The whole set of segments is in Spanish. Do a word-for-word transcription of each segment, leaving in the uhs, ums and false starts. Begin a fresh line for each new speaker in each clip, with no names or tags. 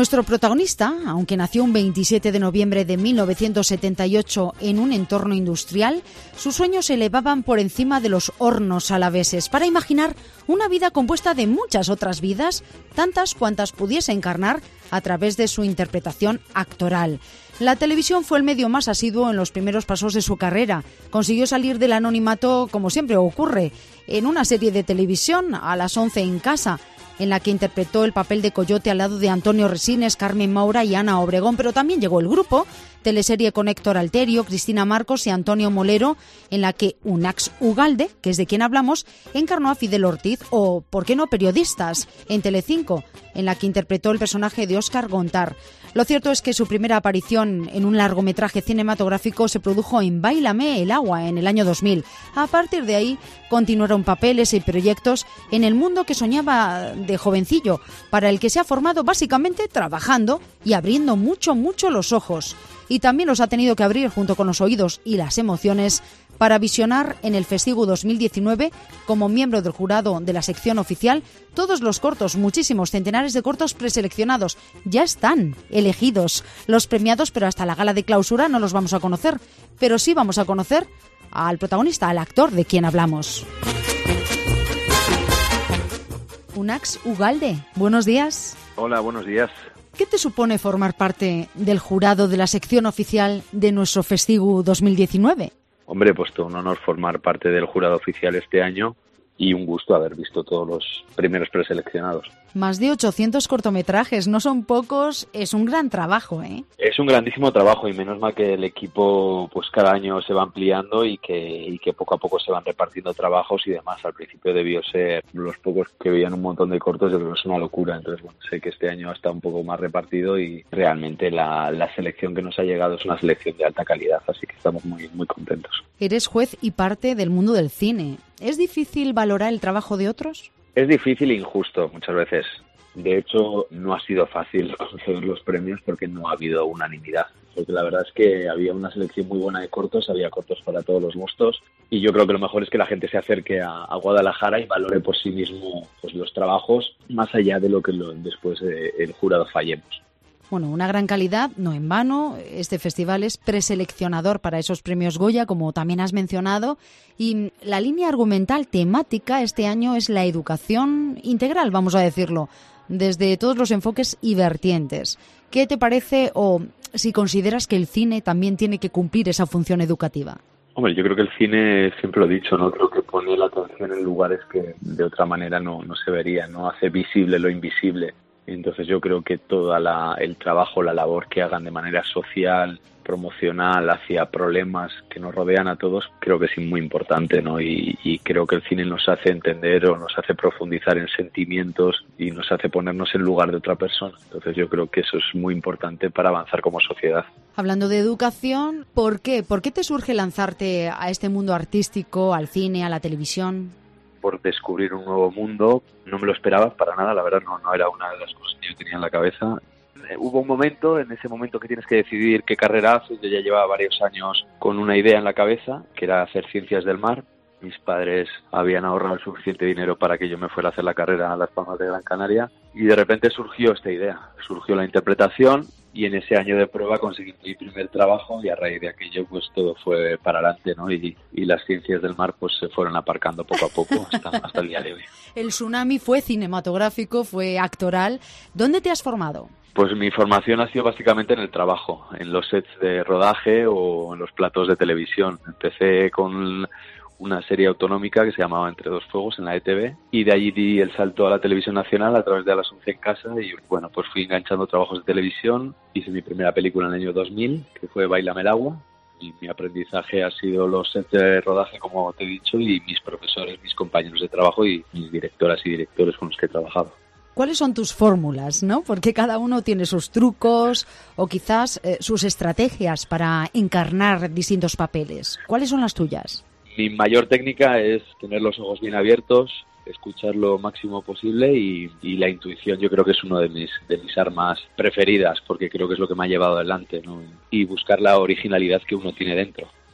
Nuestro protagonista, aunque nació un veintisiete de noviembre de mil novecientos setenta y ocho en un entorno industrial, sus sueños se elevaban por encima de los hornos alaveses para imaginar una vida compuesta de muchas otras vidas, tantas cuantas pudiese encarnar a través de su interpretación actoral. La televisión fue el medio más asiduo en los primeros pasos de su carrera. Consiguió salir del anonimato, como siempre ocurre, en una serie de televisión, A las once en casa, en la que interpretó el papel de Coyote al lado de Antonio Resines, Carmen Maura y Ana Obregón, pero también llegó el grupo, teleserie con Héctor Alterio, Cristina Marcos y Antonio Molero, en la que Unax Ugalde, que es de quien hablamos, encarnó a Fidel Ortiz, o, ¿por qué no, Periodistas?, en Telecinco, en la que interpretó el personaje de Óscar Gontar. Lo cierto es que su primera aparición en un largometraje cinematográfico se produjo en Báilame el agua en el año dos mil. A partir de ahí continuaron papeles y proyectos en el mundo que soñaba de jovencillo, para el que se ha formado básicamente trabajando y abriendo mucho, mucho los ojos. Y también los ha tenido que abrir junto con los oídos y las emociones para visionar en el Festivo dos mil diecinueve, como miembro del jurado de la sección oficial, todos los cortos, muchísimos centenares de cortos preseleccionados. Ya están elegidos los premiados, pero hasta la gala de clausura no los vamos a conocer. Pero sí vamos a conocer al protagonista, al actor de quien hablamos. Unax Ugalde, buenos días.
Hola, buenos días.
¿Qué te supone formar parte del jurado de la sección oficial de nuestro Festivo dos mil diecinueve?
Hombre, pues todo un honor formar parte del jurado oficial este año y un gusto haber visto todos los primeros preseleccionados.
Más de ochocientos cortometrajes, no son pocos, es un gran trabajo, ¿eh?
Es un grandísimo trabajo y menos mal que el equipo pues cada año se va ampliando y que, y que poco a poco se van repartiendo trabajos y demás. Al principio debió ser los pocos que veían un montón de cortos, yo creo que es una locura. Entonces, bueno, sé que este año está un poco más repartido y realmente la, la selección que nos ha llegado es una selección de alta calidad, así que estamos muy, muy contentos.
Eres juez y parte del mundo del cine. ¿Es difícil valorar el trabajo de otros?
Es difícil e injusto muchas veces. De hecho, no ha sido fácil conceder los premios porque no ha habido unanimidad. Porque la verdad es que había una selección muy buena de cortos, había cortos para todos los gustos y yo creo que lo mejor es que la gente se acerque a, a Guadalajara y valore por sí mismo pues, los trabajos más allá de lo que lo, después eh, el jurado fallemos.
Bueno, una gran calidad, no en vano. Este festival es preseleccionador para esos premios Goya, como también has mencionado. Y la línea argumental temática este año es la educación integral, vamos a decirlo, desde todos los enfoques y vertientes. ¿Qué te parece o si consideras que el cine también tiene que cumplir esa función educativa?
Hombre, yo creo que el cine, siempre lo he dicho, ¿no? Creo que pone la atención en lugares que de otra manera no, no se vería, ¿no? Hace visible lo invisible. Entonces yo creo que todo el trabajo, la labor que hagan de manera social, promocional, hacia problemas que nos rodean a todos, creo que es muy importante, ¿no? Y, y creo que el cine nos hace entender o nos hace profundizar en sentimientos y nos hace ponernos en lugar de otra persona. Entonces yo creo que eso es muy importante para avanzar como sociedad.
Hablando de educación, ¿por qué? ¿Por qué te surge lanzarte a este mundo artístico, al cine, a la televisión?
Por descubrir un nuevo mundo, no me lo esperaba para nada, la verdad no, no era una de las cosas que yo tenía en la cabeza. Eh, hubo un momento, en ese momento que tienes que decidir qué carrera haces, yo ya llevaba varios años con una idea en la cabeza, que era hacer ciencias del mar. Mis padres habían ahorrado el suficiente dinero para que yo me fuera a hacer la carrera a Las Palmas de Gran Canaria y de repente surgió esta idea, surgió la interpretación y en ese año de prueba conseguí mi primer trabajo y a raíz de aquello pues todo fue para adelante, ¿no? Y, y las ciencias del mar pues se fueron aparcando poco a poco hasta, hasta el día de hoy.
El tsunami fue cinematográfico, fue actoral. ¿Dónde te has formado?
Pues mi formación ha sido básicamente en el trabajo, en los sets de rodaje o en los platos de televisión. Empecé con una serie autonómica que se llamaba Entre dos fuegos en la E T V y de allí di el salto a la televisión nacional a través de A las once en casa y bueno, pues fui enganchando trabajos de televisión. Hice mi primera película en el año dos mil, que fue Báilame el agua, y mi aprendizaje ha sido los sets de rodaje, como te he dicho, y mis profesores, mis compañeros de trabajo y mis directoras y directores con los que he trabajado.
¿Cuáles son tus fórmulas, no? Porque cada uno tiene sus trucos o quizás eh, sus estrategias para encarnar distintos papeles. ¿Cuáles son las tuyas?
Mi mayor técnica es tener los ojos bien abiertos, escuchar lo máximo posible y, y la intuición yo creo que es una de mis, de mis armas preferidas porque creo que es lo que me ha llevado adelante, ¿no? Y buscar la originalidad que uno tiene dentro.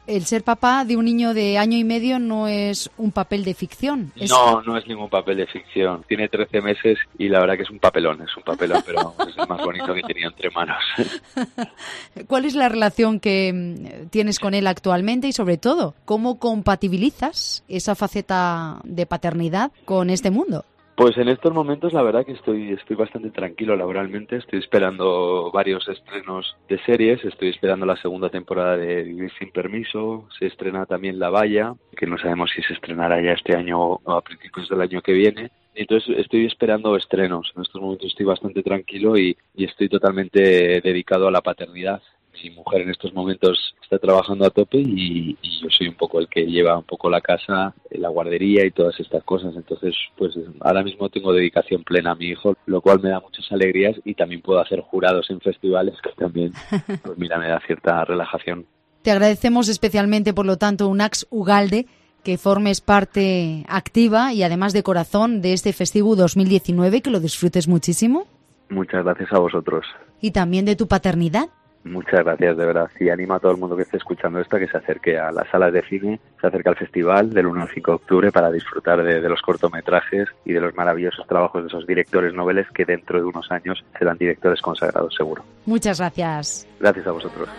el ser papá de un niño de año y medio no es un papel de ficción. Es...
No, no es ningún papel de ficción. Tiene trece meses y la verdad que es un papelón, es un papelón, pero vamos, es el más bonito que tenía entre manos.
¿Cuál es la relación que tienes con él actualmente y sobre todo, cómo compatibilizas esa faceta de paternidad con este mundo?
Pues en estos momentos la verdad que estoy estoy bastante tranquilo laboralmente, estoy esperando varios estrenos de series, estoy esperando la segunda temporada de Vivir sin permiso, se estrena también La Valla, que no sabemos si se estrenará ya este año o a principios del año que viene, entonces estoy esperando estrenos, en estos momentos estoy bastante tranquilo y, y estoy totalmente dedicado a la paternidad. Mi mujer en estos momentos está trabajando a tope y, y yo soy un poco el que lleva un poco la casa, la guardería y todas estas cosas. Entonces, pues ahora mismo tengo dedicación plena a mi hijo, lo cual me da muchas alegrías y también puedo hacer jurados en festivales que también, pues mira, me da cierta relajación.
Te agradecemos especialmente, por lo tanto, Unax Ugalde, que formes parte activa y además de corazón de este Festivo dos mil diecinueve, que lo disfrutes muchísimo.
Muchas gracias a vosotros.
Y también de tu paternidad.
Muchas gracias, de verdad. Y animo a todo el mundo que esté escuchando esto a que se acerque a las salas de cine, se acerque al festival del uno al cinco de octubre para disfrutar de, de los cortometrajes y de los maravillosos trabajos de esos directores noveles que dentro de unos años serán directores consagrados, seguro.
Muchas gracias.
Gracias a vosotros.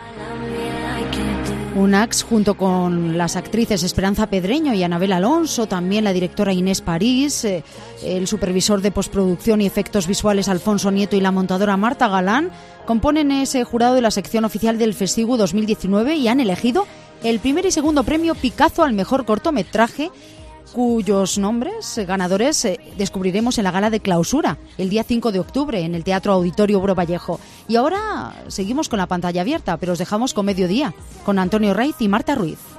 Unax, junto con las actrices Esperanza Pedreño y Anabel Alonso, también la directora Inés París, eh, el supervisor de postproducción y efectos visuales Alfonso Nieto y la montadora Marta Galán, componen ese jurado de la sección oficial del Festivo dos mil diecinueve y han elegido el primer y segundo premio Picazo al mejor cortometraje, cuyos nombres ganadores eh, descubriremos en la gala de clausura el día cinco de octubre en el Teatro Auditorio Bro Vallejo. Y ahora seguimos con la pantalla abierta, pero os dejamos con Mediodía, con Antonio Raiz y Marta Ruiz.